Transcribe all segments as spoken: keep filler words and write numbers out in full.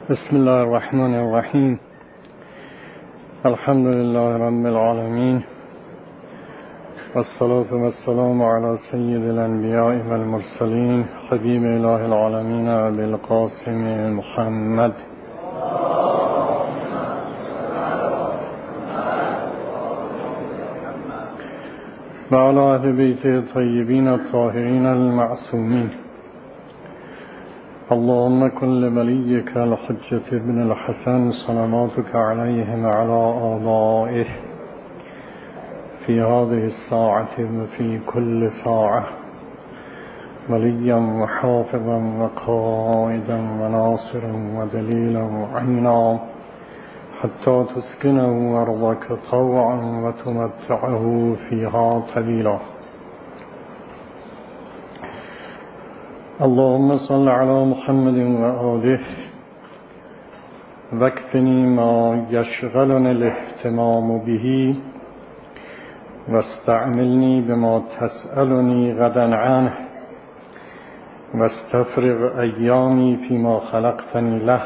بسم الله الرحمن الرحیم. الحمد لله رب العالمین والصلاة والسلام على سید الانبیاء والمرسلین حبیب اله العالمین ابی القاسم محمد و علی اهل بیت الطیبین الطاهرین المعصومین. اللهم كن لوليك الحجة ابن الحسن صلواتك عليهم وعلى آبائه في هذه الساعة وفي كل ساعة وليا وحافظا وقائدا وناصرا ودليلا وعينا حتى تسكنه أرضك طوعا وتمتعه فيها طويلا. اللهم صل على محمد وآله واكفني ما يشغلني الاهتمام به واستعملني بما تسألني غدا عنه واستفرغ أيامي فيما خلقتني له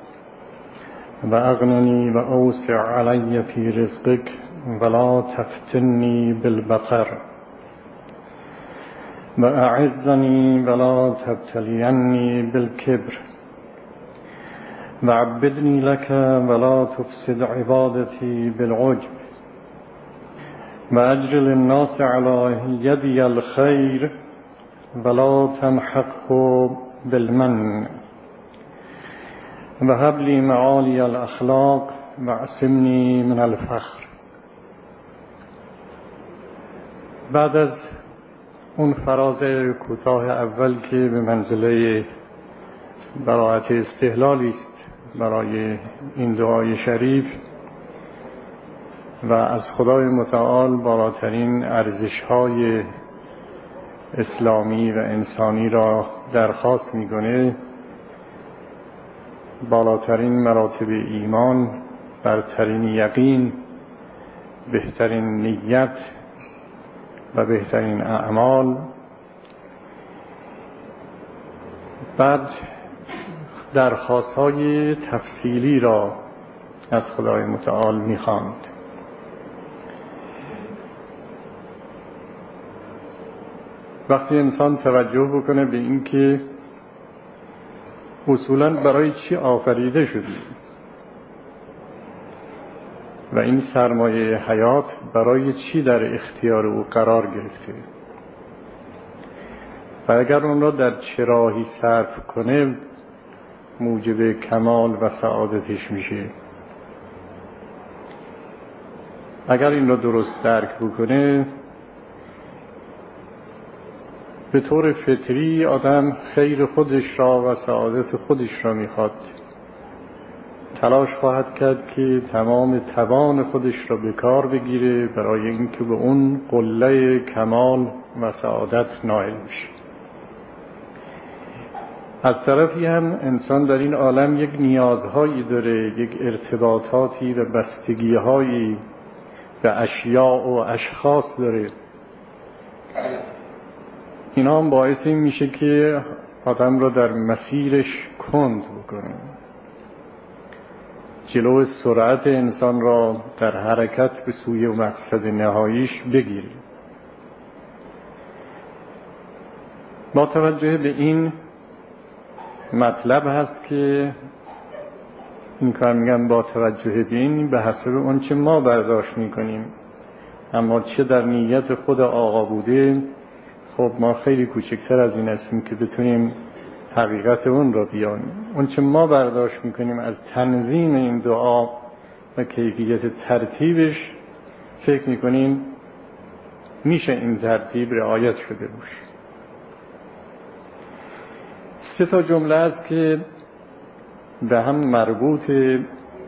وأغنني وأوسع علي في رزقك ولا تفتني بالبطر وأعزني ولا تبتليني بالكبر وعبدني لك ولا تفسد عبادتي بالعجب وأجرل الناس على يدي الخير ولا تمحقه بالمن وهب لي معالي الأخلاق واعصمني من الفخر. بعد از اون فراز کوتاه اول که به منزله براءت استحلالی است برای این دعای شریف و از خدای متعال بالاترین ارزش‌های اسلامی و انسانی را درخواست می‌کنه، بالاترین مراتب ایمان، برترین یقین، بهترین نیت و بهترین اعمال. بعد درخواست‌های تفصیلی را از خدای متعال می‌خواند. وقتی انسان توجه بکنه به این که اصولاً برای چی آفریده شدی و این سرمایه حیات برای چی در اختیار او قرار گرفته و اگر اون را در چه راهی صرف کنه موجب کمال و سعادتش میشه، اگر این را درست درک بکنه به طور فطری آدم خیر خودش را و سعادت خودش را میخواد، تلاش خواهد کرد که تمام توان خودش را به کار بگیره برای اینکه به اون قله کمال و سعادت نائل بشه. از طرفی هم انسان در این عالم یک نیازهایی داره، یک ارتباطاتی و بستگی‌هایی به اشیاء و اشخاص داره. اینا هم باعث این میشه که آدم را در مسیرش کند بکنه، جلو سرعت انسان را در حرکت به سوی مقصد نهاییش بگیره. با توجه به این مطلب هست که این کار میگم با توجه به این به حسب اون چه ما برداشت میکنیم، اما چه در نیت خود آقا بوده خب ما خیلی کوچکتر از این هستیم که بتونیم حقیقت اون را بیانیم. اون چه ما برداشت میکنیم از تنظیم این دعا و کیفیت ترتیبش فکر میکنیم میشه این ترتیب رعایت شده باشه. سه تا جمله است که به هم مربوطه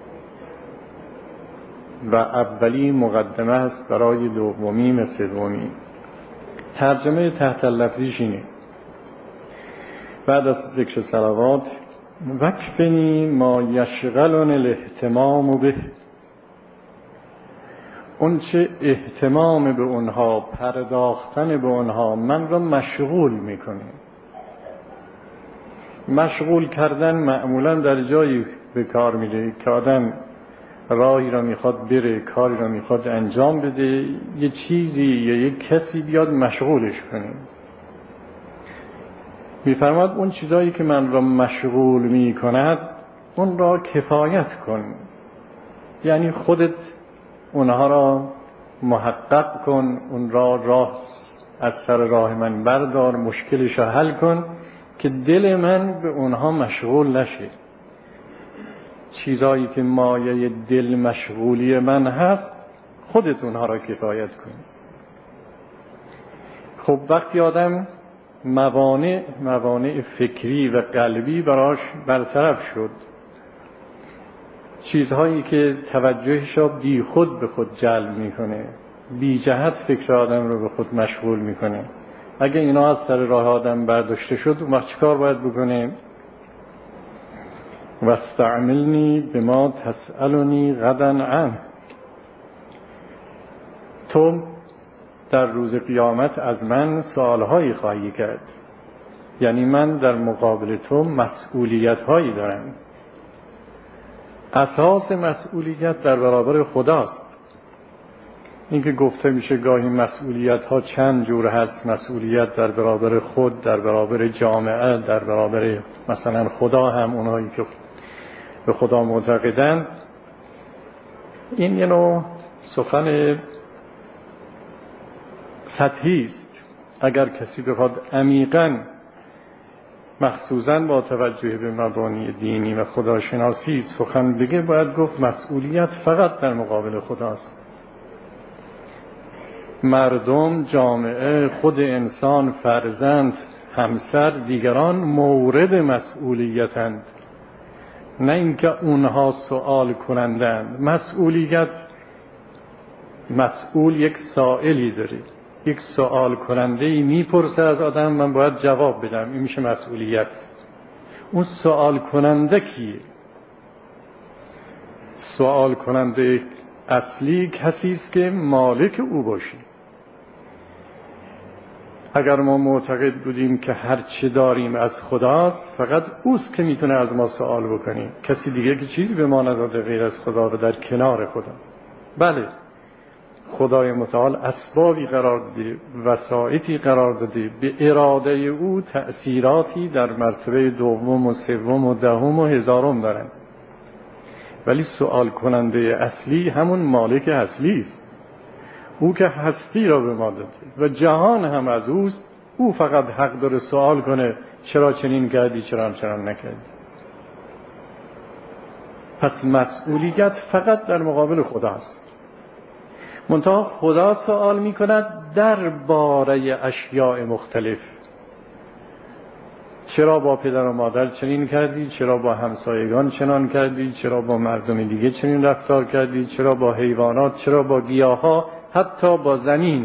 و اولی مقدمه است برای دومی و سومی. ترجمه تحت لفظیش اینه: بعد از ذکر صلوات وکفنی ما یشغلن الاهتمام به، اون چه اهتمام به اونها، پرداختن به اونها من را مشغول میکنه. مشغول کردن معمولا در جایی به کار میره که آدم راهی را میخواد بره، کاری را میخواد انجام بده، یه چیزی یا یه کسی بیاد مشغولش کنه. میفرماد اون چیزایی که من را مشغول میکند اون را کفایت کن، یعنی خودت اونها را محقق کن، اون را راه از سر راه من بردار، مشکلش را حل کن که دل من به اونها مشغول نشه. چیزایی که مایه دل مشغولی من هست خودت اونها را کفایت کن. خب وقتی آدم موانع موانع فکری و قلبی براش برطرف شد، چیزهایی که توجهش را بی خود به خود جلب میکنه، بی جهت فکر آدم رو به خود مشغول میکنه، اگه اینا از سر راه آدم برداشته شد اون وقت چیکار باید بکنه؟ واستعملنی بما تسألنی غدا عنه. تو در روز قیامت از من سوالهایی خواهی کرد، یعنی من در مقابل تو مسئولیت‌هایی دارم. اساس مسئولیت در برابر خداست. این که گفته میشه گاهی مسئولیت‌ها چند جور هست، مسئولیت در برابر خود، در برابر جامعه، در برابر مثلا خدا هم اونایی که به خدا معتقدند. این یه نوع سخن سطحی است. اگر کسی بخواد عمیقاً مخصوصاً با توجه به مبانی دینی و خداشناسی سخن بگه، باید گفت مسئولیت فقط در مقابل خداست. مردم، جامعه، خود انسان، فرزند، همسر، دیگران مورد مسئولیتند، نه اینکه اونها سوال کنندند. مسئولیت، مسئول یک سائلی داره، یک سوال کننده ای میپرسه از آدم، من باید جواب بدم، این میشه مسئولیت. اون سوال کننده کیه؟ سوال کننده اصلی کسی است که مالک او باشه. اگر ما معتقد بودیم که هر چه داریم از خداست، فقط اوست که میتونه از ما سوال بکنه، کسی دیگه که چیزی به ما نداده غیر از خدا و در کنار خدا. بله، خدای متعال اسبابی قرار داده، وسائطی قرار داده، به اراده او تأثیراتی در مرتبه دوم و سوم و دهم و هزارم دارن، ولی سوال کننده اصلی همون مالک اصلی است. او که هستی را به ما داده و جهان هم از اوست. او فقط حق داره سوال کنه چرا چنین کردی، چرا هم چنان نکردی. پس مسئولیت فقط در مقابل خداست. منتها خدا سوال می کند در باره اشیاء مختلف. چرا با پدر و مادر چنین کردی؟ چرا با همسایگان چنان کردی؟ چرا با مردم دیگه چنین رفتار کردی؟ چرا با حیوانات؟ چرا با گیاها؟ حتی با زمین.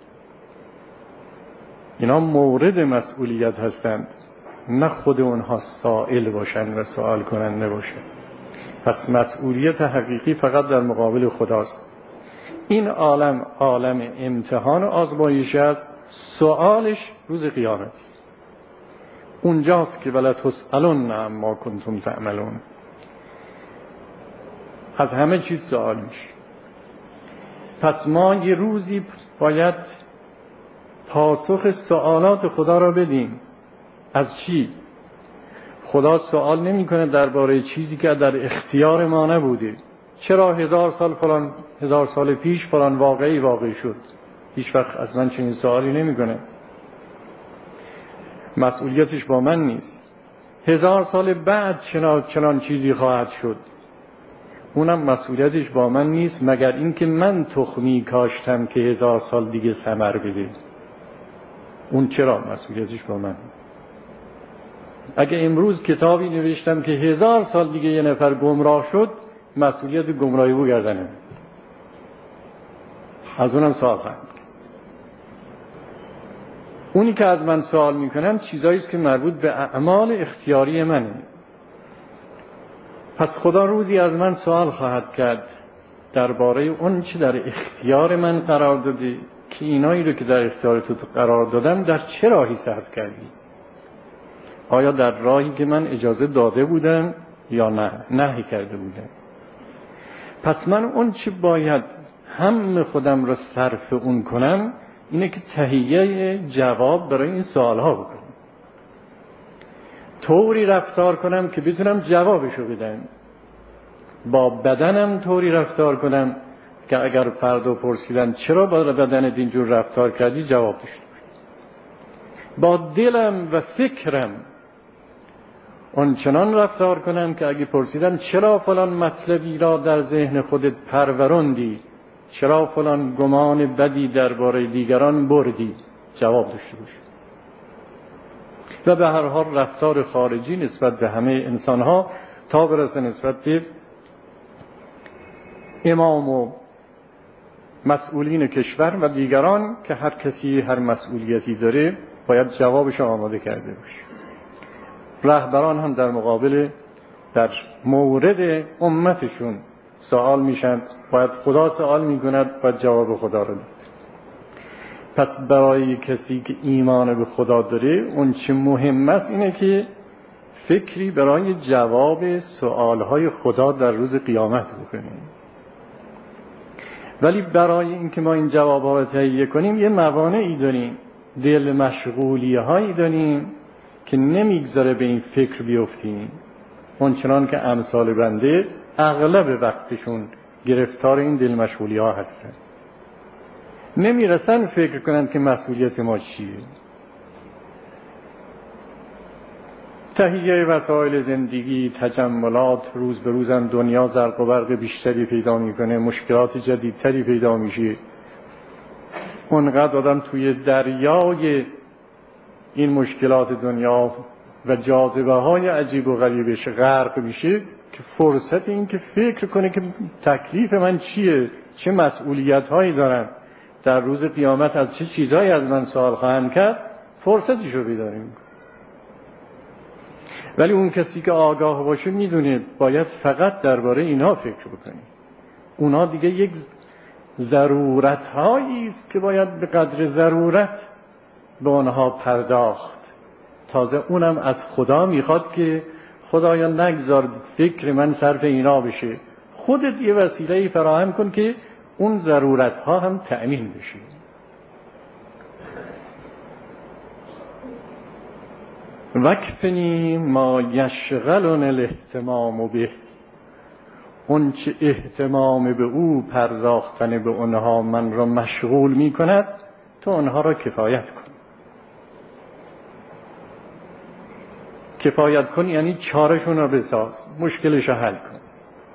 اینا مورد مسئولیت هستند، نه خود اونها سائل باشند و سوال کننده باشند. پس مسئولیت حقیقی فقط در مقابل خداست. این عالم عالم امتحان و آزمایش است. سوالش روز قیامت اونجاست که ولا تسألون عما کنتم تعملون. از همه چیز سوال میشه. پس ما یه روزی باید پاسخ سوالات خدا را بدیم. از چی؟ خدا سوال نمی کنه درباره چیزی که در اختیار ما نبوده. چرا هزار سال فلان هزار سال پیش فلان واقعی واقع شد؟ هیچ وقت از من چنین سوالی نمی کنه. مسئولیتش با من نیست. هزار سال بعد چنان چنان چیزی خواهد شد، اونم مسئولیتش با من نیست، مگر اینکه من تخمی کاشتم که هزار سال دیگه ثمر بده. اون چرا مسئولیتش با من؟ اگه امروز کتابی نوشتم که هزار سال دیگه یه نفر گمراه شد، مسئولیت گمراهی او گردنه، از اونم سوال خواهم. اونی که از من سوال میکنن چیزایی است که مربوط به اعمال اختیاری منه. پس خدا روزی از من سوال خواهد کرد درباره اون چی در اختیار من قرار دادی، که اینایی رو که در اختیار تو قرار دادم در چه راهی صرف کردی؟ آیا در راهی که من اجازه داده بودم یا نه نهی کرده بودن. پس من اون چی باید هم خودم را صرف اون کنم اینه که تهیه جواب برای این سوالها بکنم، طوری رفتار کنم که بتونم جوابشو بدم، با بدنم طوری رفتار کنم که اگر فردا پرسیدن چرا با بدنت اینجور رفتار کردی جواب داشته باشم. با دلم و فکرم آنچنان رفتار کنم که اگه پرسیدن چرا فلان مطلبی را در ذهن خودت پروراندی، چرا فلان گمان بدی درباره دیگران بردی، جواب داشته باشم. و به هر حال رفتار خارجی نسبت به همه انسان‌ها تا برسه نسبت به امام و مسئولین کشور و دیگران که هر کسی هر مسئولیتی داره باید جوابش آماده کرده باشه. رهبران هم در مقابل در مورد امتشون سوال میشن، باید خدا سوال میکند، باید جواب خدا رو داد. پس برای کسی که ایمان به خدا داره اون چه مهم است اینه که فکری برای جواب سوالهای خدا در روز قیامت بکنیم. ولی برای اینکه ما این جوابها رو تهیه کنیم یه موانعی داریم، دل مشغولی هایی داریم که نمیگذاره به این فکر بیفتیم. اونچنان که امثال بنده اغلب وقتشون گرفتار این دل مشغولی ها هستن، نمیرسن فکر کنن که مسئولیت ما چیه. تهیه وسایل زندگی، تجملات، روز به روزم دنیا زرق و برق بیشتری پیدا میکنه، مشکلات جدیدتری پیدا میشه. اونقدر آدم توی دریای این مشکلات دنیا و جاذبه های عجیب و غریبش غرق میشه که فرصت این که فکر کنه که تکلیف من چیه، چه مسئولیت هایی دارم، در روز قیامت از چه چیزهایی از من سوال خواهند کرد، فرصتشو پیدا نمیکنه. ولی اون کسی که آگاه باشه میدونه باید فقط درباره اینا فکر بکنه. اونا دیگه یک ضرورت هایی است که باید به قدر ضرورت به اونها پرداخت. تازه اونم از خدا میخواد که خدایا نگذار فکر من صرف اینا بشه، خودت یه وسیله‌ای فراهم کن که اون ضرورت ها هم تأمین بشه. وکفنی ما یشغلن الاهتمام به، اون چه اهتمام به او پرداختن به اونها من را مشغول می کند تو اونها را کفایت کن. کفایت کن یعنی چارشون را بساز، مشکلش را حل کن.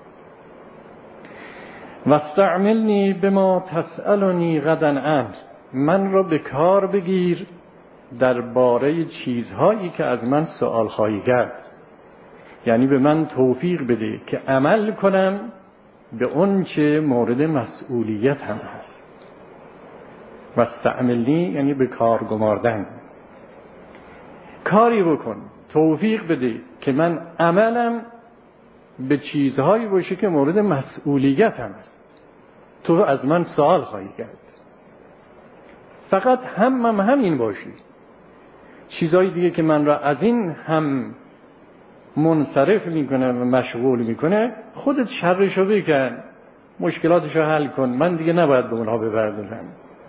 واستعملنی بما تسألنی غدا عنه، من را به کار بگیر درباره چیزهایی که از من سوال خواهی کرد. یعنی به من توفیق بده که عمل کنم به اون چه مورد مسئولیت هم هست. واستعملنی یعنی به کار گماردن، کاری بکن، توفیق بده که من عملم به چیزهایی باشه که مورد مسئولیت هم هست. تو از من سوال خواهی کرد، فقط همم همین باشی. چیزهای دیگه که من را از این هم منصرف میکنه و مشغول میکنه خودت شرشو بکن، مشکلاتشو حل کن، من دیگه نباید به اونها بپردازم.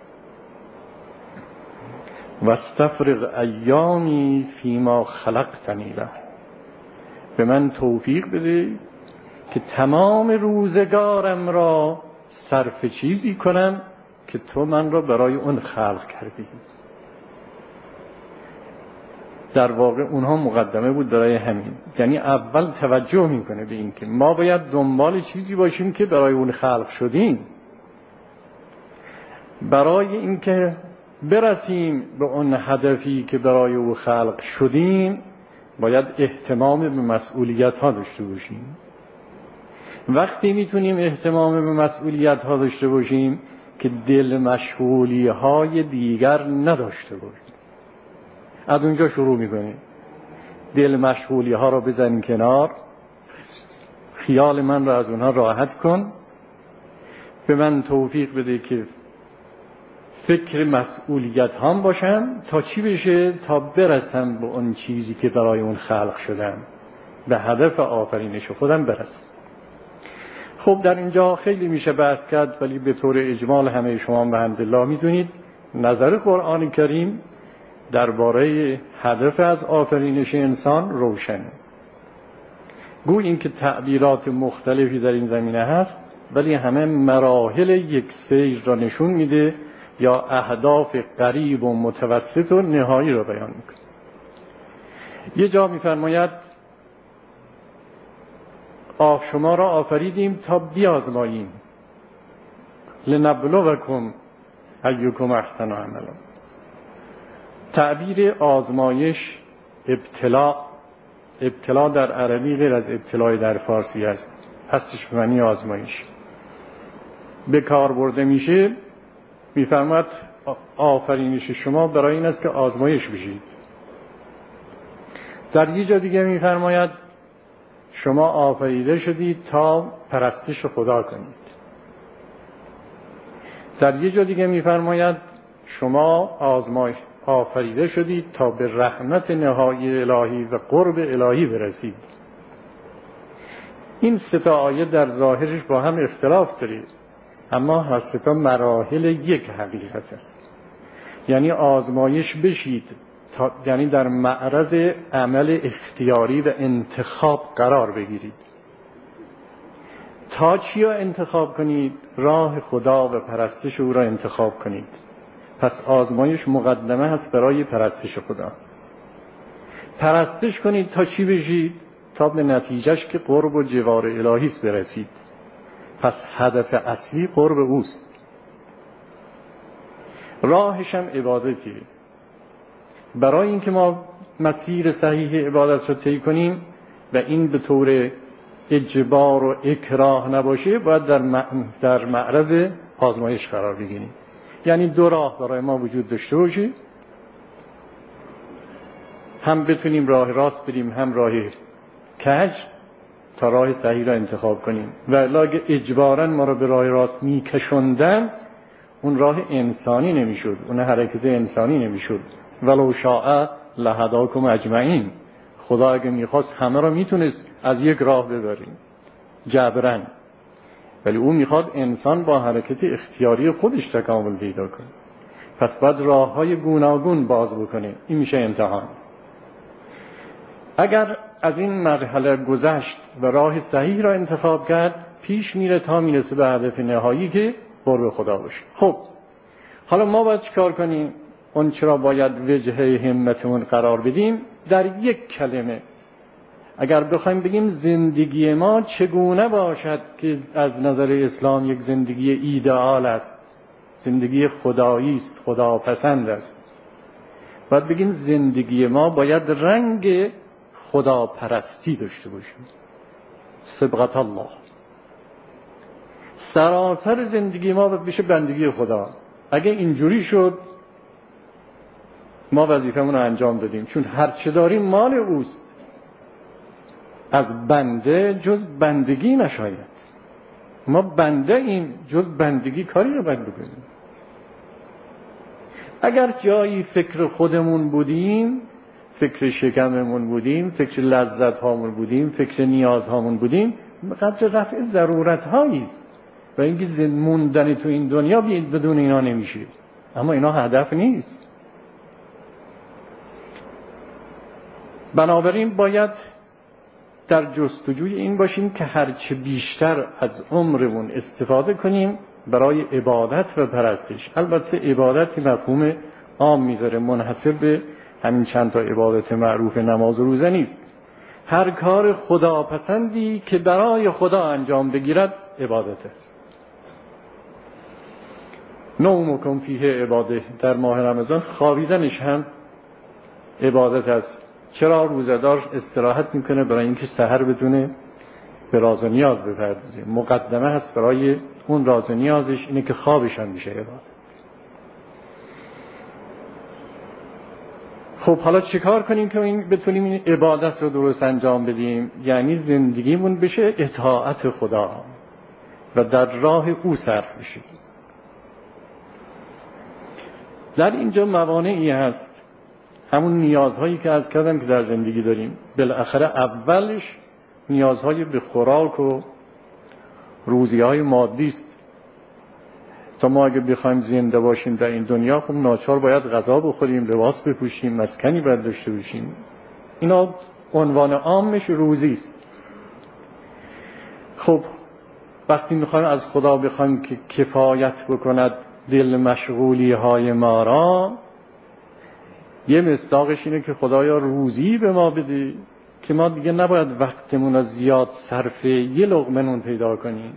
واستفرغ ایامی فیما خلقتنی له، به من توفیق بده که تمام روزگارم را صرف چیزی کنم که تو من را برای اون خلق کردی. در واقع اونها مقدمه بود برای همین، یعنی اول توجه میکنه به این که ما باید دنبال چیزی باشیم که برای اون خلق شدیم. برای این که برسیم به اون هدفی که برای او خلق شدیم باید اهتمام به مسئولیت ها داشته باشیم. وقتی میتونیم اهتمام به مسئولیت ها داشته باشیم که دل مشغولی های دیگر نداشته باشیم. از اونجا شروع میکنیم. دل مشغولی ها رو بزن کنار، خیال من رو از اونها راحت کن، به من توفیق بده که فکر مسئولیت هم باشم. تا چی بشه؟ تا برسم به اون چیزی که برای اون خلق شدم. به هدف آفرینش خودم برسم. خب در اینجا خیلی میشه بحث کرد، ولی به طور اجمال همه شما به حمدالله میدونید نظر قرآن کریم درباره هدف از آفرینش انسان روشنه. گو این که تعبیرات مختلفی در این زمینه هست، ولی همه مراحل یک سیر را نشون میده یا اهداف قریب و متوسط و نهایی را بیان میکنه. یه جا میفرماید آف شما را آفریدیم تا بیازماییم، لنبلوکم ایکم احسن عملا. تعبیر آزمایش، ابتلا، ابتلا در عربی غیر از ابتلای در فارسی است، هستش به معنی آزمایش. به کار برده میشه، میفرماید آفرینش شما برای این است که آزمایش بشید. در یه جا دیگه میفرماید شما آفریده شدید تا پرستش خدا کنید. در یه جا دیگه میفرماید شما آزمای آفریده شدید تا به رحمت نهایی الهی و قرب الهی برسید. این سه تا آیه در ظاهرش با هم اختلاف داره، اما هر سه تا مراحل یک حقیقت است. یعنی آزمایش بشید تا، یعنی در معرض عمل اختیاری و انتخاب قرار بگیرید. تا چی را انتخاب کنید؟ راه خدا و پرستش او را انتخاب کنید. پس آزمایش مقدمه هست برای پرستش خدا. پرستش کنید تا چی بشید؟ تا به نتیجهش که قرب و جوار الهی است برسید. پس هدف اصلی قرب اوست. راهش هم عبادتی. برای اینکه ما مسیر صحیح عبادت رو طی کنیم و این به طور اجبار و اکراه نباشه، باید در در معرض آزمایش قرار بگیریم. یعنی دو راه برای ما وجود داشته باشه، هم بتونیم راه راست بریم هم راه کج، تا راه صحیح را انتخاب کنیم. و اگه اجباراً ما را به راه راست میکشوندن، اون راه انسانی نمیشد، اون حرکت انسانی نمیشد. ولو شاء لهداکم اجمعین. خدا اگه میخواست همه را میتونست از یک راه ببریم جبرن، ولی او میخواد انسان با حرکت اختیاری خودش تکامل پیدا کنه. پس باید راههای گوناگون باز بکنه. این میشه امتحان. اگر از این مرحله گذشت و راه صحیح را انتخاب کرد، پیش میره تا میرسه به هدف نهایی که قرب خدا باشه. خب حالا ما باید چیکار کنیم؟ اون چرا باید وجهه همتمون قرار بدیم؟ در یک کلمه اگر بخوایم بگیم زندگی ما چگونه باشد که از نظر اسلام یک زندگی ایدئال است، زندگی خدایی است، خداپسند است، باید بگیم زندگی ما باید رنگ خداپرستی داشته باشه. صبغت الله. سراسر زندگی ما باید بشه بندگی خدا. اگه اینجوری شد ما وظیفمون رو انجام دادیم، چون هر چه داریم مال اوست. از بنده جز بندگی نشاید. ما بنده این جز بندگی کاری رو باید بکنیم. اگر جایی فکر خودمون بودیم، فکر شکممون بودیم، فکر لذت هامون بودیم، فکر نیاز هامون بودیم، قدر رفع ضرورت هایی است و اینکه زند موندن تو این دنیا بید بدون اینا نمیشه. اما اینا هدف نیست. بنابراین باید در جستجوی این باشیم که هرچه بیشتر از عمرمون استفاده کنیم برای عبادت و پرستش. البته عبادت مفهوم عام میذاره، منحصر به همین چند تا عبادت معروف نماز و روزه نیست. هر کار خداپسندی که برای خدا انجام بگیرد عبادت است. نومکم فیه عباده. در ماه رمضان خوابیدنش هم عبادت است. چرا روزه‌دار استراحت میکنه؟ برای اینکه سحر بتونه به راز و نیاز بپردازه. مقدمه هست برای اون راز و نیازش اینه که خوابش هم میشه عبادت. خب حالا چیکار کنیم که این بتونیم این عبادت رو درست انجام بدیم؟ یعنی زندگیمون بشه اطاعت خدا و در راه او صرف بشه. در اینجا موانعی هست. همون نیازهایی که عرض کردم که در زندگی داریم. بالاخره اولش نیازهای به خوراک و روزیهای مادی است. تا ما اگه بخوایم زنده باشیم در این دنیا، خب ناچار باید غذا بخوریم، لباس بپوشیم، مسکنی باید داشته باشیم. اینا عنوان عامش روزی است. خب وقتی میخوایم از خدا بخوایم که کفایت بکند دل مشغولی های ما را، یه مصداقش اینه که خدایا روزی به ما بده که ما دیگه نباید وقتمون رو زیاد صرف یه لقمه نون پیدا کنیم،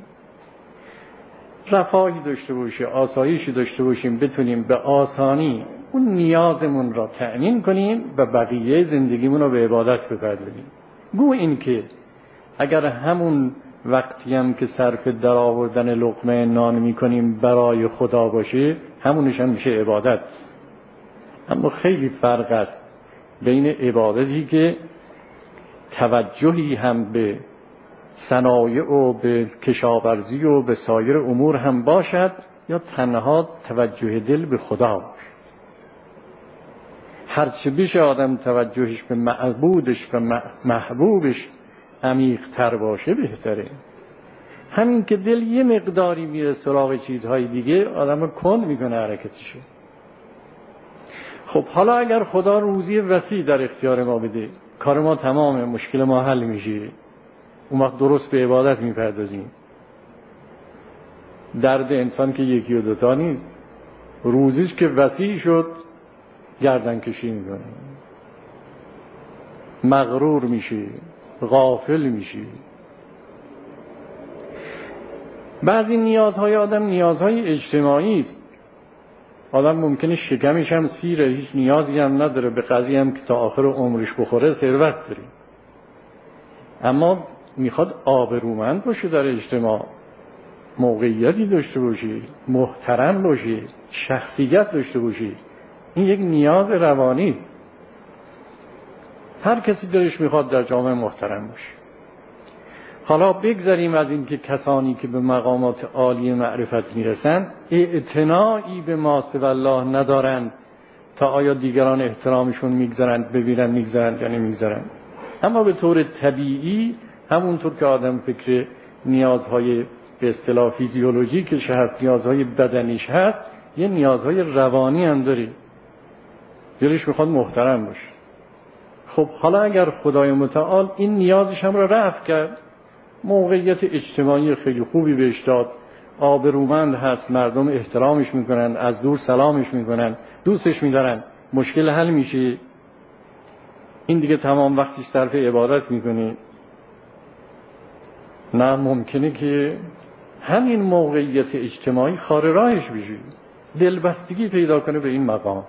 رفاهی داشته باشیم، آسایشی داشته باشیم، بتونیم به آسانی اون نیازمون را تأمین کنیم و بقیه زندگیمون رو به عبادت بپردازیم. گو این که اگر همون وقتی هم که صرف در آوردن لقمه نان میکنیم برای خدا باشه، همونش هم میشه عبادت. اما خیلی فرق است بین عبادتی که توجهی هم به صنایع و به کشاورزی و به سایر امور هم باشد، یا تنها توجه دل به خدا باشه. هرچه بیشه آدم توجهش به معبودش و محبوبش عمیق‌تر باشه بهتره. همین که دل یه مقداری میره سراغ چیزهای دیگه، آدم کند میکنه حرکتشو. خب حالا اگر خدا روزی وسیع در اختیار ما بده، کار ما تمامه، مشکل ما حل میشه، اون وقت درست به عبادت میپردازیم. درد انسان که یکی و دوتا نیست، روزیش که وسیع شد گردن کشی میکنه، مغرور میشه، غافل میشه. بعضی نیازهای آدم نیازهای اجتماعی است. آدم ممکنه شکمش هم سیره، هیچ نیازی هم نداره، به قضیه هم که تا آخر عمرش بخوره ثروت داره، اما میخواد آبرومند باشه در اجتماع، موقعیتی داشته باشه، محترم باشه، شخصیت داشته باشه. این یک نیاز روانی است. هر کسی دلش میخواد در جامعه محترم باشه. حالا بگذاریم از این که کسانی که به مقامات عالی معرفت میرسن اعتنایی به ما سوی الله ندارند تا آیا دیگران احترامشون میگذارند، ببینن میگذارند یا نمیگذارند. اما به طور طبیعی همونطور که آدم فکر نیازهای به اصطلاح فیزیولوژیکش هست، نیازهای بدنیش هست، یه نیازهای روانی هم داره. دلش میخواد محترم باشه. خب حالا اگر خدای متعال این نیازش هم را رفع کرد، موقعیت اجتماعی خیلی خوبی بهش داد، آبرومند هست، مردم احترامش میکنن، از دور سلامش میکنن، دوستش میدارن، مشکل حل میشه، این دیگه تمام وقتش صرف عبادت میکنه. نه، ممکنه که همین موقعیت اجتماعی خار راهش بشه، دلبستگی پیدا کنه به این مقام.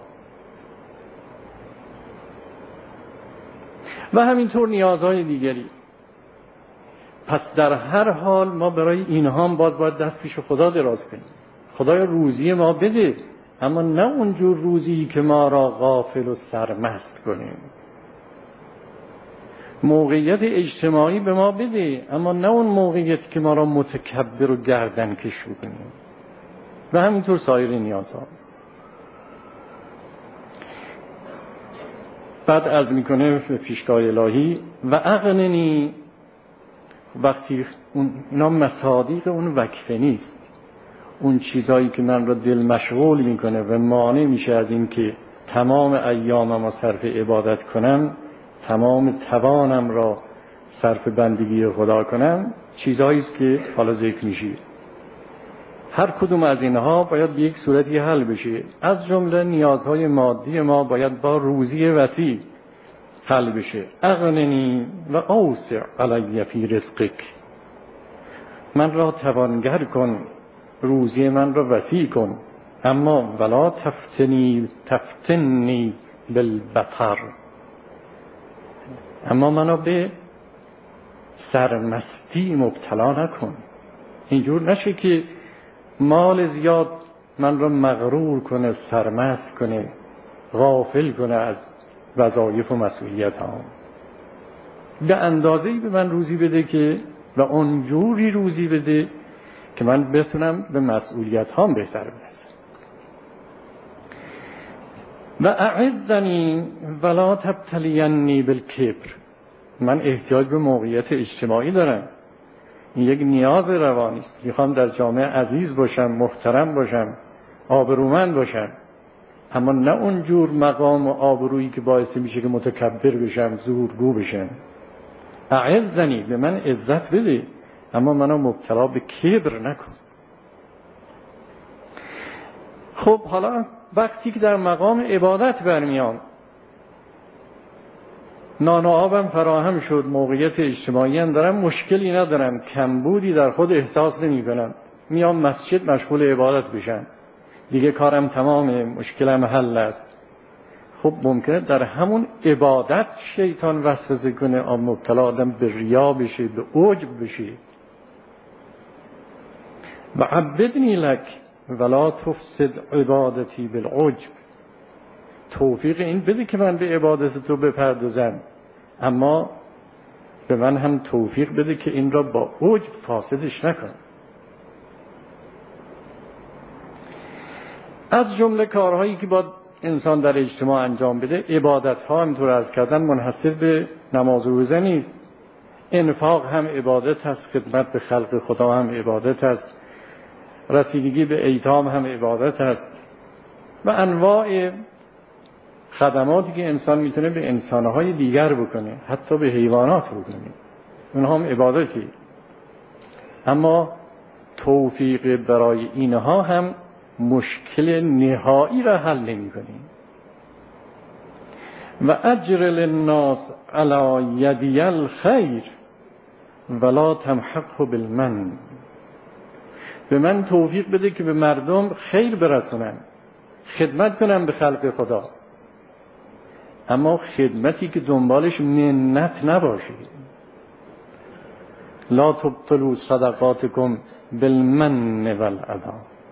و همینطور نیازهای دیگری. پس در هر حال ما برای اینها هم باز باید دست پیش خدا دراز کنیم. خدای روزی ما بده، اما نه اونجور روزی که ما را غافل و سرمست کنیم. موقعیت اجتماعی به ما بده، اما نه اون موقعیتی که ما را متکبر و گردن کش کنیم. و همینطور سایر نیازها. بعد عرض میکنه به پیشگاه الهی و اغننی، وقتی اون اینا مصادیق اون وقفه نیست، اون چیزایی که من را دل مشغول میکنه و مانع میشه از این که تمام ایامم را صرف عبادت کنم، تمام توانم را صرف بندگی خدا کنم، چیزهایی است که حالا ذکر میشه. هر کدوم از اینها باید به یک صورتی حل بشه. از جمله نیازهای مادی ما باید با روزی وسیع حل بشه. اغننی و اوسع علی فی رزقک، من را توانگر کن، روزی من را وسیع کن، اما ولا تفتنی تفتنی بالبطر، اما منو به سرمستی مبتلا نکن. اینجور نشه که مال زیاد من را مغرور کنه، سرمست کنه، غافل کنه از وظایف و مسئولیت ها. به اندازه‌ای به من روزی بده که و اونجوری روزی بده که من بتونم به مسئولیت هام بهتر برسم. و اعزنی ولا تبتلینی بالکبر. من احتیاج به موقعیت اجتماعی دارم، این یک نیاز روانی است. میخوام در جامعه عزیز باشم، محترم باشم، آبرومند باشم، اما نه اون جور مقام و آبرویی که باعث میشه که متکبر بشم، زورگو بشم. اعزنی، به من عزت بده، اما منو مبتلا به کبر نکن. خب حالا وقتی که در مقام عبادت برمیام، نان و آبم فراهم شد، موقعیت اجتماعی هم دارم، مشکلی ندارم، کمبودی در خود احساس نمی کنم، میام مسجد مشغول عبادت بشم، دیگه کارم تمامه، مشکلم حل است. خب ممکنه در همون عبادت شیطان وسوسه کنه، مبتلا آدم به ریا بشه، به عجب بشه. و عبدنی لک ولا تفسد عبادتی بالعجب. توفیق این بده که من به عبادت تو بپردازم، اما به من هم توفیق بده که این را با عجب فاسدش نکنم. از جمله کارهایی که با انسان در اجتماع انجام بده، عبادت ها همطور از کردن منحصر به نماز و روزه نیست. انفاق هم عبادت است، خدمت به خلق خدا هم عبادت است، رسیدگی به ایتام هم عبادت است و انواع خدماتی که انسان میتونه به انسانهای دیگر بکنه، حتی به حیوانات بکنه، اونها هم عبادتی. اما توفیق برای اینها هم مشکل نهایی را حل نمی کنیم. و اجر للناس علی یدی الخیر ولا تمحقه بالمن. به من توفیق بده که به مردم خیر برسونم، خدمت کنم به خلق خدا، اما خدمتی که دنبالش منت نباشه. لا تبطلوا صدقاتکم بالمن والعطا.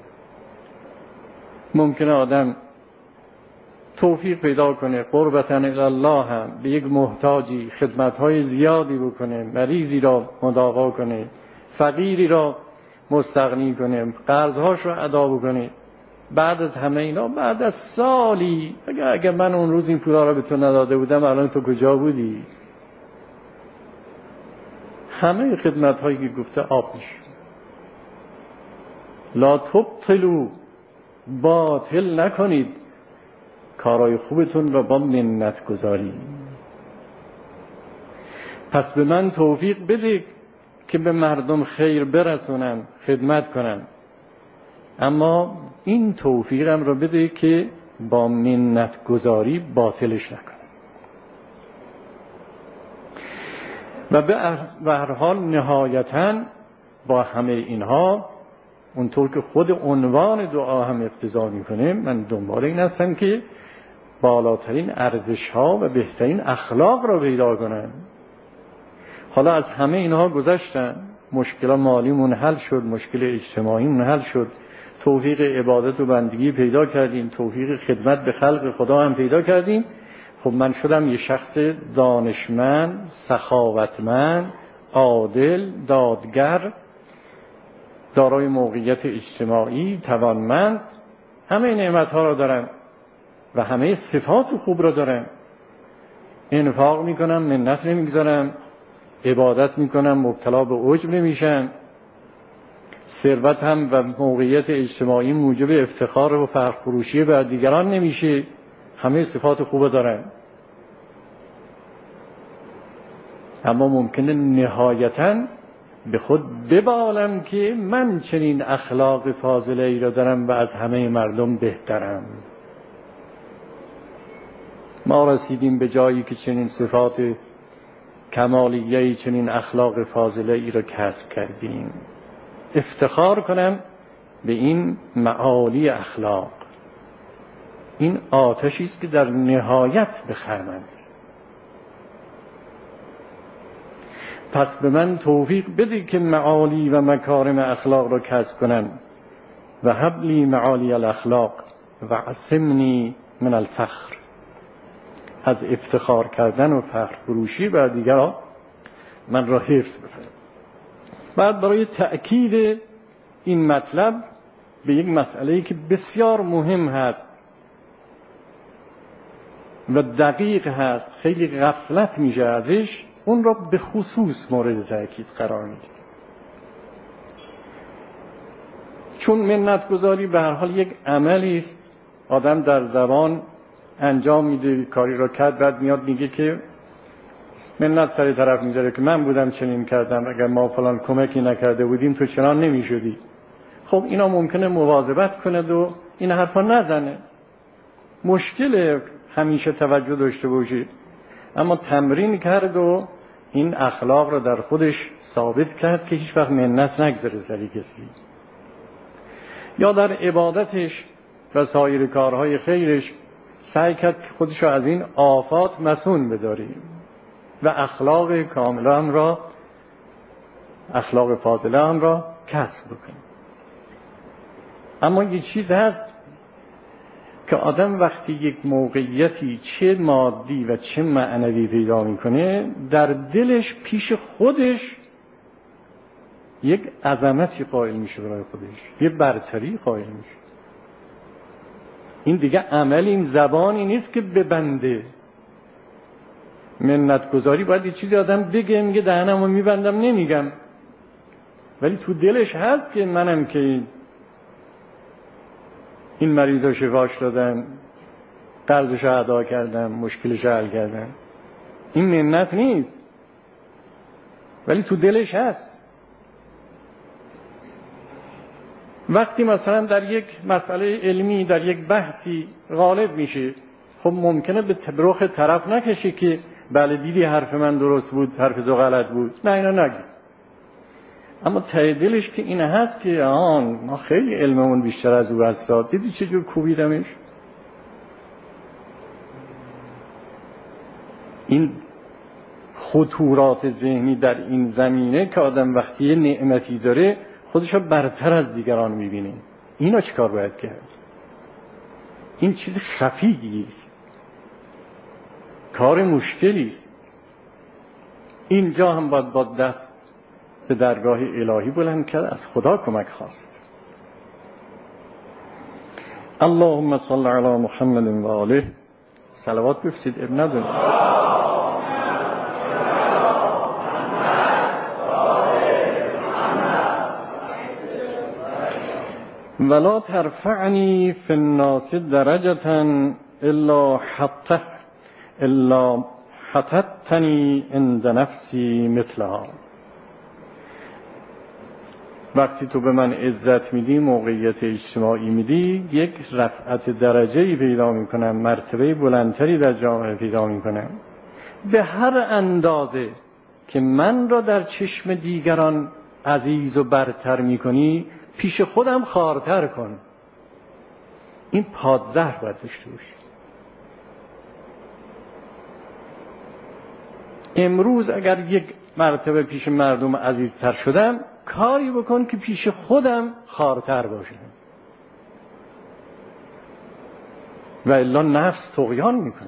ممکنه آدم توفیق پیدا کنه قربتاً الی الله هم به یک محتاجی خدمت‌های زیادی بکنه، مریضی را مداوا کنه، فقیری را مستغنی کنه، قرضهاش رو ادا بکنه. بعد از همه اینا، بعد از سالی، اگه, اگه من اون روز این پولا رو به تو نداده بودم الان تو کجا بودی؟ همه خدمت هایی که گفته آب میشه. لا تبطلوا، باطل نکنید کارهای خوبتون را با منت گذاری. پس به من توفیق بده که به مردم خیر برسونم، خدمت کنم، اما این توفیقم را بده که با منت گذاری باطلش نکنم. و به هر حال نهایتاً با همه اینها، اونطور که خود عنوان دعا هم اقتضا میکنه، من دنبال این هستم که بالاترین ارزش ها و بهترین اخلاق را پیدا کنم. حالا از همه اینها گذشتن، مشکل مالیمون حل شد، مشکل اجتماعیمون حل شد، توفیق عبادت و بندگی پیدا کردیم، توفیق خدمت به خلق خدا هم پیدا کردیم. خب من شدم یه شخص دانشمند، سخاوتمند، عادل، دادگر، دارای موقعیت اجتماعی، توانمند. همه نعمت‌ها را دارم و همه صفات خوب را دارم. انفاق میکنم، منت نمیگذارم، عبادت میکنم، مبتلا به عجب نمیشم. ثروت هم و موقعیت اجتماعی موجب افتخار و فخر فروشی بر دیگران نمیشه. همه صفات خوب دارم، اما ممکنه نهایتاً به خود ببالم که من چنین اخلاق فاضله ای را دارم و از همه مردم بهترم. ما رسیدیم به جایی که چنین صفات کمالیه‌ای، چنین اخلاق فاضله ای را کسب کردیم. افتخار کنم به این معالی اخلاق. این آتشی است که در نهایت بخرمند. پس به من توفیق بده که معالی و مکارم اخلاق را کسب کنم. و حبلی معالی الاخلاق و عصمنی من الفخر. از افتخار کردن و فخر فروشی بر دیگران من را حفظ بکنم. بعد برای تأکید این مطلب به یک مسئله‌ای که بسیار مهم هست و دقیق هست، خیلی غفلت میشه ازش، اون را به خصوص مورد تأکید قرار میده. چون منتگذاری به هر حال یک عملی است، آدم در زبان انجام میده، کاری را کرد، بعد میاد میگه که منت سر طرف میذاره که من بودم چنین کردم، اگر ما فلان کمکی نکرده بودیم تو چنان نمیشدی. خب اینا ممکنه مواظبت کند و این حرفا نزنه، مشکل همیشه توجه داشته باشید، اما تمرین کرد و این اخلاق را در خودش ثابت کرد که هیچ وقت منت نگذاره سر کسی. یا در عبادتش و سایر کارهای خیرش سعی کرد که خودش را از این آفات مسون بداره و اخلاق کامله هم را، اخلاق فاضله هم را کسب بکنه. اما یه چیز هست که آدم وقتی یک موقعیتی چه مادی و چه معنوی پیدا میکنه، در دلش پیش خودش یک عظمتی قائل میشه، برای خودش یه برتری قائل میشه. این دیگه عمل، این زبانی نیست که ببنده. منت گذاری باید یه چیزی آدم بگه، میگه دهنمو میبندم نمیگم، ولی تو دلش هست که منم که این مریضا شفاش دادم، قرضش ادا کردم، مشکلش حل کردم. این منت نیست، ولی تو دلش هست. وقتی مثلا در یک مسئله علمی، در یک بحثی غالب میشه، خب ممکنه به رخ طرف نکشی که بله دیدی حرف من درست بود، حرف تو غلط بود، نه اینا نگی. اما ته دلش که این هست که آن ما خیلی علممون بیشتر از او هست، دیدی چجور کوبیدمش. این خطورات ذهنی در این زمینه که آدم وقتی یه نعمتی داره خودشو برتر از دیگران میبینه. اینا چه کار باید کرد؟ این چیز خفیگی است، کار مشکلی است. اینجا هم باید با دست به درگاه الهی بلند کرد، از خدا کمک خواست. اللهم صل علی محمد و آله. صلوات بفرستید، اب نداره. ولا ترفعنی فی الناس درجة الا حتى الا حتتنی عند نفسی مثلها. وقتی تو به من عزت میدی، موقعیت اجتماعی میدی، یک رفعت درجه‌ای پیدا میکنم، مرتبه بلندتری در جامعه پیدا میکنم. به هر اندازه که من را در چشم دیگران عزیز و برتر میکنی، پیش خودم خوارتر کن. این پادزهر باید داشته باشی. امروز اگر یک مرتبه پیش مردم عزیزتر شدم، کاری بکن که پیش خودم خوارتر باشم، و الا نفس طغیان میکنه.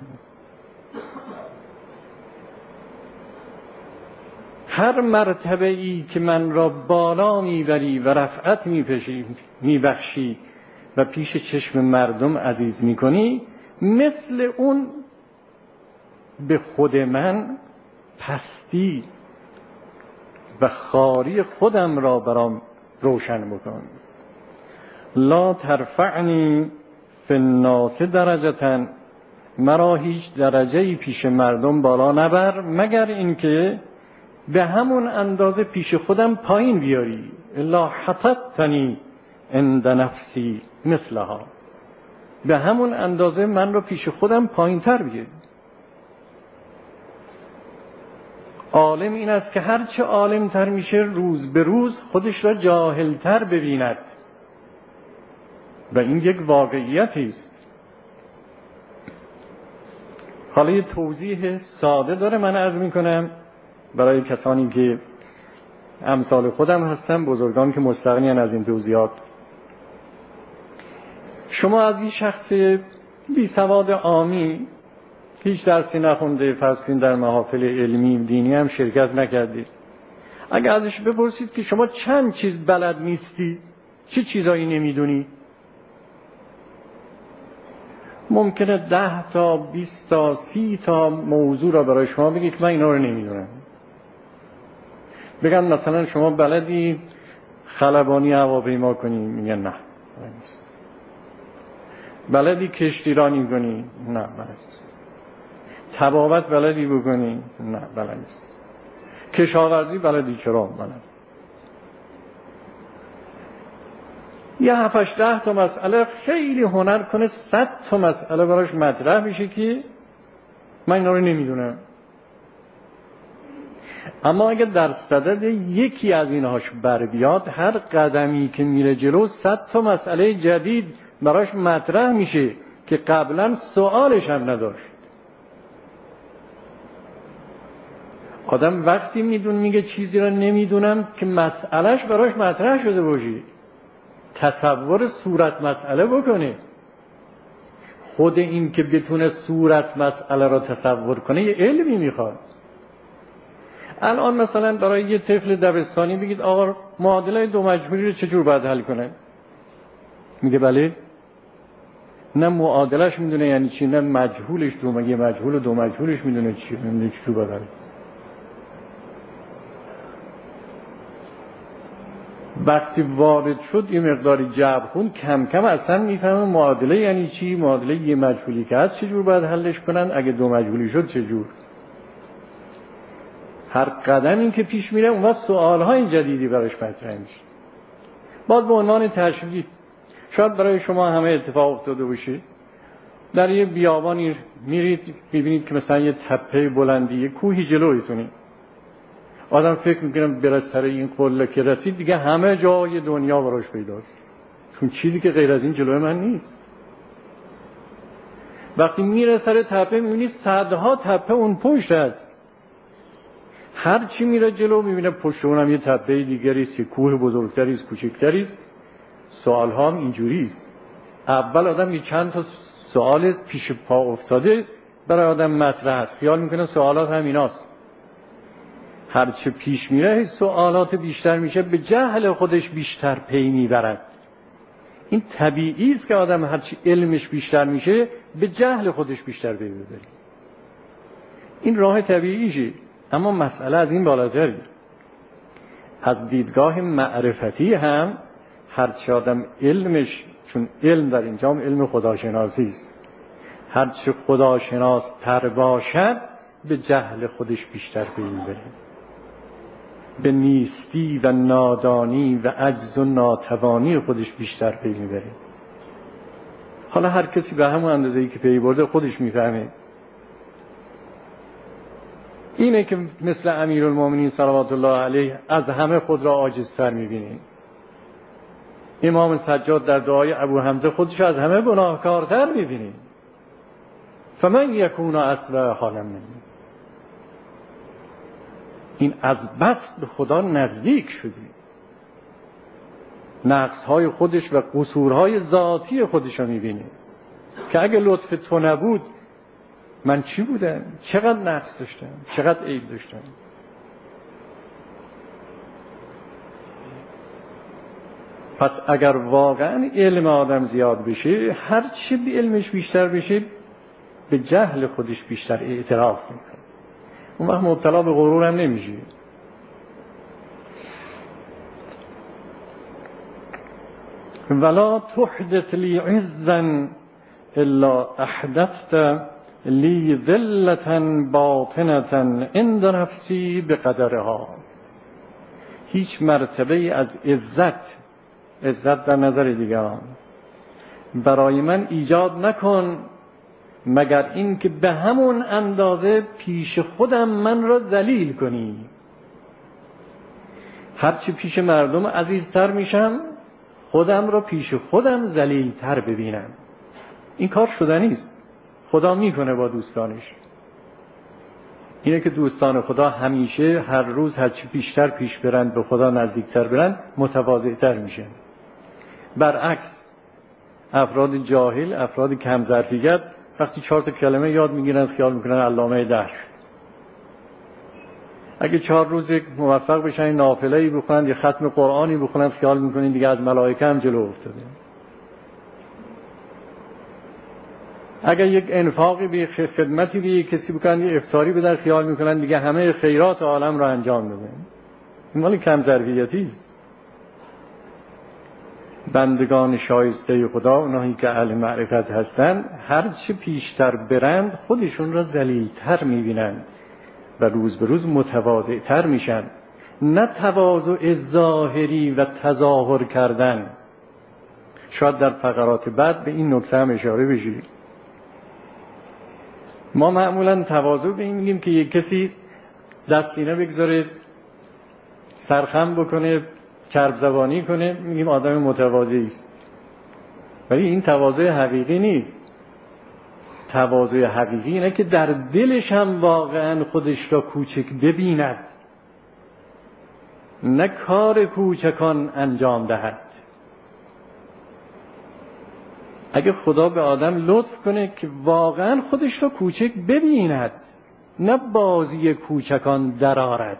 هر مرتبه ای که من را بالا میبری و رفعت میپشی میبخشی و پیش چشم مردم عزیز میکنی، مثل اون به خود من پستی و خاری خودم را برام روشن بکن. لا ترفعنی فی الناس درجة، مرا هیچ درجه‌ای پیش مردم بالا نبر، مگر اینکه به همون اندازه پیش خودم پایین بیاری. الا حتتنی عند نفسی مثلها، به همون اندازه من رو پیش خودم پایین تر بیاری. عالم این است که هرچه عالم تر میشه، روز به روز خودش را جاهل تر ببیند، و این یک واقعیتی است. حالا یه توضیح ساده داره من عرض میکنم برای کسانی که امثال خودم هستن، بزرگان که مستغنیان از این توضیحات. شما از این شخص بی سواد عامی، هیچ درسی نخونده، فرض کنید در محافل علمی دینی هم شرکت نکردید، اگه ازش بپرسید که شما چند چیز بلد نیستی، چه چیزایی نمیدونی، ممکنه ده تا بیست تا سی تا موضوع را برای شما بگی که من اینا رو نمیدونم. بگن مثلا شما بلدی خلبانی هواپیما کنی؟ میگن نه بلد نیست. بلدی کشتیرانی کنی؟ نه بلد نیست. طبابت بلدی بکنی؟ نه بلد نیست. کشاورزی بلدی؟ چرا بلد. یه هفتش ده تا مسئله خیلی هنر کنه صد تا مسئله براش مطرح میشه که من اینا رو نمیدونم. اما اگه در صدد یکی از اینهاش بر بیاد، هر قدمی که میره جلو صد تا مسئله جدید براش مطرح میشه که قبلا سوالش هم نداشت. آدم وقتی میدون میگه چیزی رو نمیدونم که مسئلهش براش مطرح شده باشه، تصور صورت مسئله بکنه. خود این که بتونه صورت مسئله را تصور کنه یه علمی میخواد. الان مثلا برای یه طفل دبستانی بگید آقا معادله دو مجهولی رو چجور باید حل کنه؟ میگه بله. نه معادلش میدونه یعنی چی، نه مجهولش دو مگه مجهول و دو مجهولش میدونه چی، میدونه چجور باید حل. وقتی وارد شد یه مقداری جبر خون، کم کم اصلا میفهمه معادله یعنی چی، معادله یه مجهولی که هست چجور باید حلش کنن، اگه دو مجهولی شد چجور. هر قدم این که پیش میره اون وقت سوالهای جدیدی براش مطرح میشه. باز به عنوان تشبیه شاید برای شما همه اتفاق افتاده باشه، در یه بیابانی میرید میبینید که مثلا یه تپه بلندی، یه کوهی جلویتونه. آدم فکر میکنه بره سر این قله که رسید دیگه همه جای دنیا براش پیداست، چون چیزی که غیر از این جلوی من نیست. وقتی میره سر تپه میبینید صدها تپه اون پشت هست. هر چی میره جلو میبینه پشت اونم یه تپه دیگری است، یه کوه بزرگتری است، کوچکتری است. سوال ها هم اینجوری است. اول آدم یه چند تا سوال پیش پا افتاده برای آدم مطرح است، خیال میکنه سوالات هم ایناست. هر چه پیش میره سوالات بیشتر میشه، به جهل خودش بیشتر پی میبرد. این طبیعی است که آدم هر چی علمش بیشتر میشه به جهل خودش بیشتر پی میبره. این راه طبیعیشه. اما مسئله از این بالاتره. از دیدگاه معرفتی هم هرچی آدم علمش، چون علم در اینجا هم علم خداشناسی است، هرچی خداشناس تر باشد به جهل خودش بیشتر پی میبره، به نیستی و نادانی و عجز و ناتوانی خودش بیشتر پی میبره. حالا هر کسی به همون اندازه‌ای که پی برده خودش میفهمه. اینه که مثل امیرالمومنین صلوات الله علیه از همه خود را عاجزتر میبینه. امام سجاد در دعای ابو حمزه خودش از همه گناهکارتر میبینه. فمن یکون اصلح حالا منی. این از بس به خدا نزدیک شدی، نقصهای خودش و قصورهای ذاتی خودش رو میبینه که اگه لطف تو نبود من چی بودم؟ چقدر نقص داشتم؟ چقدر عیب داشتم؟ پس اگر واقعا علم آدم زیاد بشه، هر چی به علمش بیشتر بشه به جهل خودش بیشتر اعتراف میکنه. اون وقت مبتلا به غرور هم نمیشه. ولا تحدث لی عزا الا احدثت لی ذلة باطنة عند نفسی بقدرها. هیچ مرتبه از عزت، عزت در نظر دیگران، برای من ایجاد نکن مگر این که به همون اندازه پیش خودم من را ذلیل کنی. هرچی پیش مردم عزیزتر میشم، خودم را پیش خودم ذلیلتر ببینم. این کار شدنی است. خدا میکنه با دوستانش. اینه که دوستان خدا همیشه هر روز هرچی بیشتر پیش برند، به خدا نزدیکتر برند، متواضعتر میشن. برعکس افراد جاهل، افراد کم ظرفیت وقتی چهار تا کلمه یاد میگیرن خیال میکنن علامه دهر. اگه چهار روز موفق بشن نافله‌ای بخونن یا ختم قرآنی بخونن خیال میکنن دیگه از ملائکه هم جلو افتاده. اگر یک انفاقی به خدمتی به یک کسی بکنن، یه افطاری بدن، خیال میکنن دیگه همه خیرات عالم رو انجام دادن. این مال کم ظرفیتی است. بندگان شایسته خدا، اونایی که اهل معرفت هستند، هر چه پیشتر برند خودشون را ذلیل‌تر میبینند و روز به روز متواضع‌تر میشن. نه تواضع ظاهری و تظاهر کردن. شاید در فقرات بعد به این نکته هم اشاره بشه. ما معمولا تواضع به این میگیم که یک کسی دست سینه بگذاره، سرخم بکنه، چرب زبانی کنه، میگیم آدم متواضعی است. ولی این تواضع حقیقی نیست. تواضع حقیقی اینه که در دلش هم واقعا خودش را کوچک ببیند، نه کار کوچکان انجام دهد. اگه خدا به آدم لطف کنه که واقعا خودش را کوچک ببیند، نه بازی کوچکان درآرد،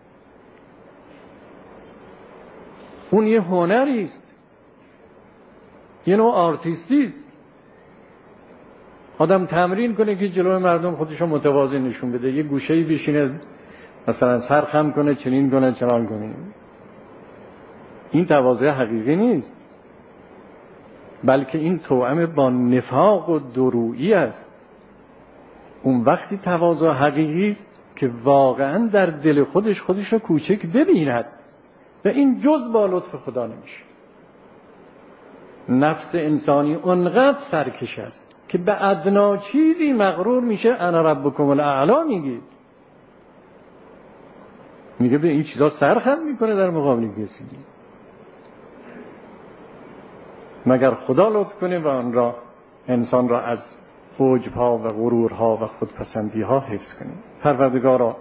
اون یه هنری است، یه نوع آرتیستی است. آدم تمرین کنه که جلوی مردم خودش رو متواضع نشون بده، یه گوشه‌ای بشینه مثلا سر خم کنه، چنین کنه، چنان کنه. این تواضع حقیقی نیست، بلکه این توأم با نفاق و درویی است. اون وقتی تواضع حقیقی است که واقعا در دل خودش خودش رو کوچک ببیند و این جز با لطف خدا نمیشه. نفس انسانی اونقدر سرکش است که به ادنا چیزی مغرور میشه. انا ربکم الاعلی میگه میگه به این چیزا سرخم میکنه در مقابل کسی، مگر خدا لطف کنه و آن را انسان را از عجب‌ها و غرورها و خودپسندی‌ها حفظ کنه. پروردگارا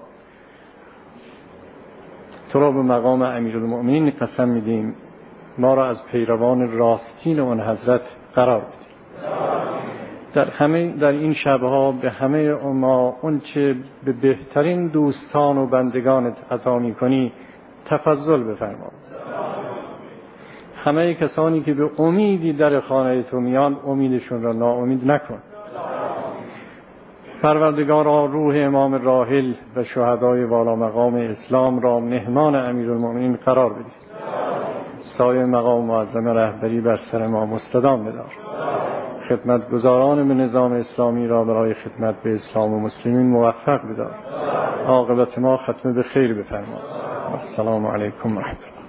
تو را به مقام امیرالمؤمنین قسم میدیم ما را از پیروان راستین اون حضرت قرار بدیم. در همه در این شبها به همه ما اون چه به بهترین دوستان و بندگانت عطا می‌کنی تفضل بفرما. همه کسانی که به امیدی در خانه تو میان امیدشون را ناامید نکن. پروردگارا روح امام راحل و شهدای والا مقام اسلام را مهمان امیرالمؤمنین قرار بدی. سایه مقام معظم رهبری بر سر ما مستدام بدار. خدمتگزاران به نظام اسلامی را برای خدمت به اسلام و مسلمین موفق بدار. عاقبت ما ختم به خیر بفرما. السلام علیکم و رحمت الله.